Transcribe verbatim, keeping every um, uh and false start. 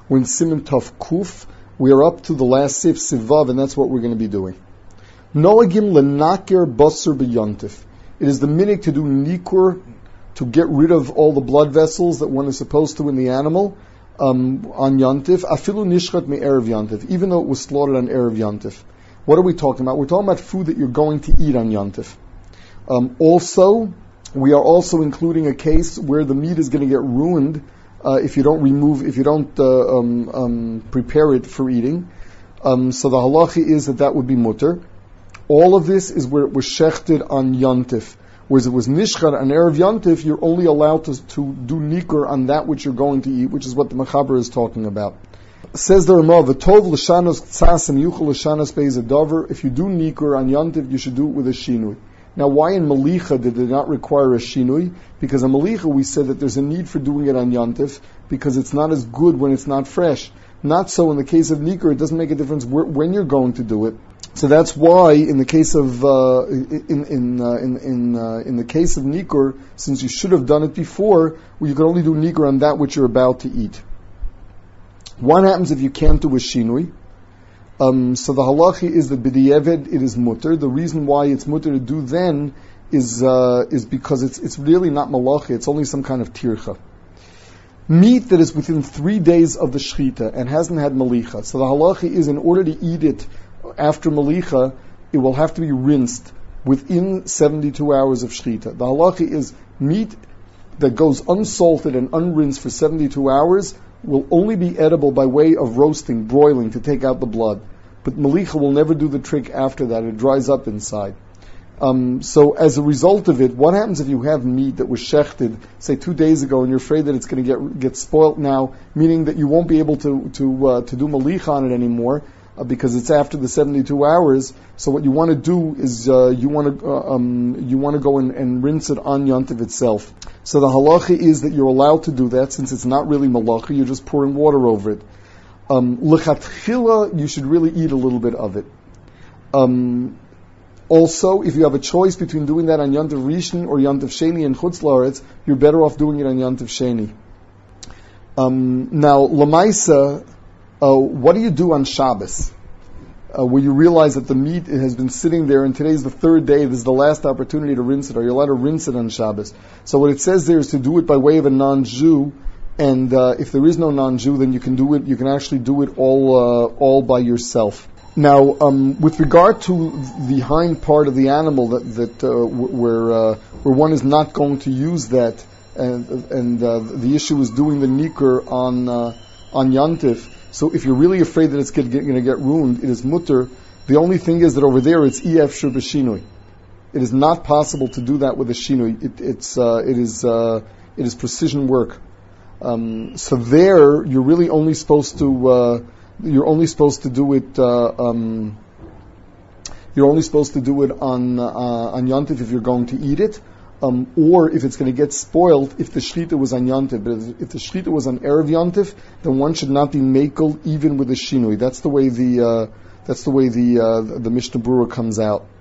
We're in Siman Tov Kuf. We are up to the last Sif Sivav, and that's what we're going to be doing. Noagim lenaker basar b'yontif. It is the minig to do nikur, to get rid of all the blood vessels that one is supposed to in the animal um, on yontif. Afilu nishchat me erev yontif, even though it was slaughtered on erev yontif. What are we talking about? We're talking about food that you're going to eat on yontif. Um, also, we are also including a case where the meat is going to get ruined uh, if you don't remove, if you don't uh, um, um, prepare it for eating. Um, so the halacha is that that would be mutter. All of this is where it was shechted on yontif. Whereas it was nishchad on erev yontif, you're only allowed to, to do nikur on that which you're going to eat, which is what the Mechaber is talking about. Says the Ramah, "V'tov l'shanos tzasem yuchel l'shanos be'ezadover." If you do nikur on yontif, you should do it with a shinui. Now, why in Malicha did it not require a shinui? Because in Malicha we said that there's a need for doing it on Yantif because it's not as good when it's not fresh. Not so in the case of Nikur, it doesn't make a difference where, when you're going to do it. So that's why in the case of uh, in in uh, in in, uh, in the case of Nikur, since you should have done it before, well, you can only do Nikur on that which you're about to eat. What happens if you can't do a shinui? Um, so the halachi is that b'di'eved it is mutter. The reason why it's mutter to do then is uh, is because it's it's really not malacha. It's only some kind of tircha. Meat that is within three days of the shechita and hasn't had malicha. So the halachi is in order to eat it after malicha, it will have to be rinsed within seventy-two hours of shechita. The halachi is meat that goes unsalted and unrinsed for seventy-two hours will only be edible by way of roasting, broiling, to take out the blood. But malicha will never do the trick after that. It dries up inside. Um, so as a result of it, what happens if you have meat that was shechted, say two days ago, and you're afraid that it's going to get get spoiled now, meaning that you won't be able to to uh, to do malicha on it anymore uh, because it's after the seventy-two hours. So what you want to do is uh, you want to uh, um, you want to go and, and rinse it on yontiv itself. So the halacha is that you're allowed to do that since it's not really malacha, you're just pouring water over it. Um, L'chatchila, you should really eat a little bit of it. Um, also, if you have a choice between doing that on Yantiv Rishon or Yantiv Sheni and Chutz La'aretz, you're better off doing it on Yantiv Sheni. Um, now, Lamaisa, uh, what do you do on Shabbos? Uh, where you realize that the meat has been sitting there, and today's the third day, this is the last opportunity to rinse it. Are you allowed to rinse it on Shabbos? So what it says there is to do it by way of a non-Jew, and uh, if there is no non-Jew, then you can do it. You can actually do it all uh, all by yourself. Now, um, with regard to the hind part of the animal, that that uh, where uh, where one is not going to use that, and and uh, the issue is doing the nikur on uh, on yantif. So if you're really afraid that it's going to get ruined, it is mutter. The only thing is that over there it's ef shur b'shinui. It is not possible to do that with a shinui. It, it's uh, it is uh, it is precision work. Um, so there you're really only supposed to uh, you're only supposed to do it. Uh, um, you're only supposed to do it on uh, on yantif if you're going to eat it. Um, or if it's going to get spoiled, if the shechita was on yantiv. But if the shechita was on erev yantiv, then one should not be makel even with a shinui. That's the way the uh, that's the way the uh, the Mishnah Berurah comes out.